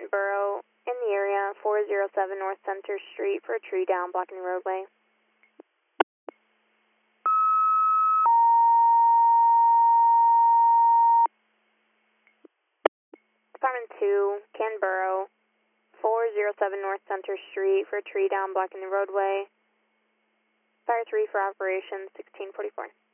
Canberra in the area, 407 North Center Street for a tree down blocking the roadway. Department 2, Canberra, 407 North Center Street for a tree down blocking the roadway. Fire 3 for operation 1644.